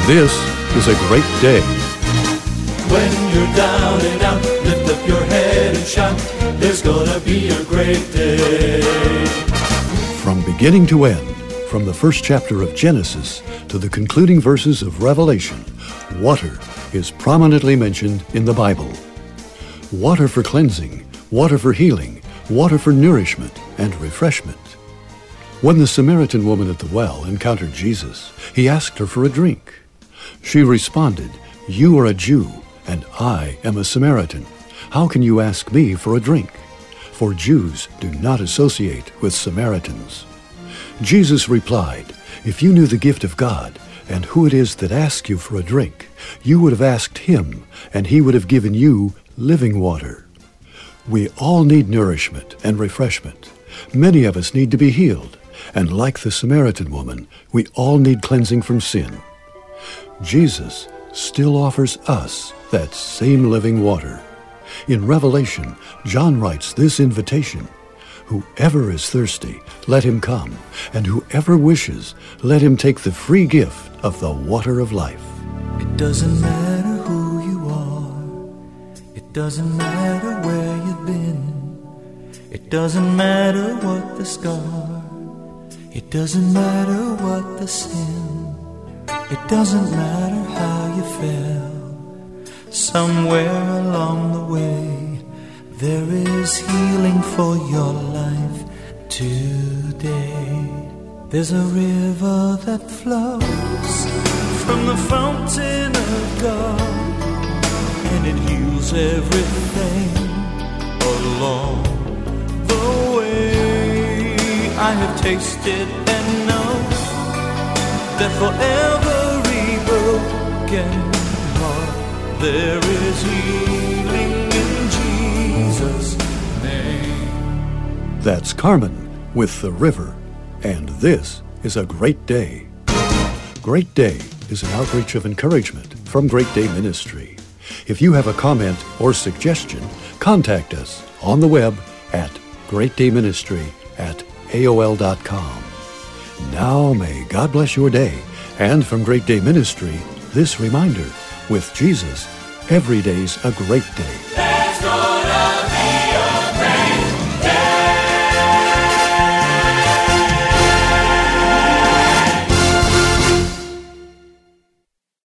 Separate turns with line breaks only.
this is a great day.
When you're down and out, lift up your head and shout, there's gonna be a great day.
From beginning to end, from the first chapter of Genesis to the concluding verses of Revelation, water is prominently mentioned in the Bible. Water for cleansing, water for healing, water for nourishment and refreshment. When the Samaritan woman at the well encountered Jesus, he asked her for a drink. She responded, "You are a Jew, and I am a Samaritan. How can you ask me for a drink?" For Jews do not associate with Samaritans. Jesus replied, "If you knew the gift of God and who it is that asks you for a drink, you would have asked him, and he would have given you living water." We all need nourishment and refreshment. Many of us need to be healed, and like the Samaritan woman, we all need cleansing from sin. Jesus still offers us that same living water. In Revelation, John writes this invitation, "Whoever is thirsty, let him come, and whoever wishes, let him take the free gift of the water of life."
It doesn't matter who you are. It doesn't matter where you've been. It doesn't matter what the scar. It doesn't matter what the sin. It doesn't matter how you fell. Somewhere along the way, there is healing for your life today. There's a river that flows from the fountain of God, and it heals everything along the way. I have tasted and know that for every broken heart there is healing in Jesus' name.
That's Carmen with The River, and this is a great day. Great Day is an outreach of encouragement from Great Day Ministry. If you have a comment or suggestion, contact us on the web at greatdayministry@aol.com. Now may God bless your day, and from Great Day Ministry, this reminder, with Jesus, every day's a great day.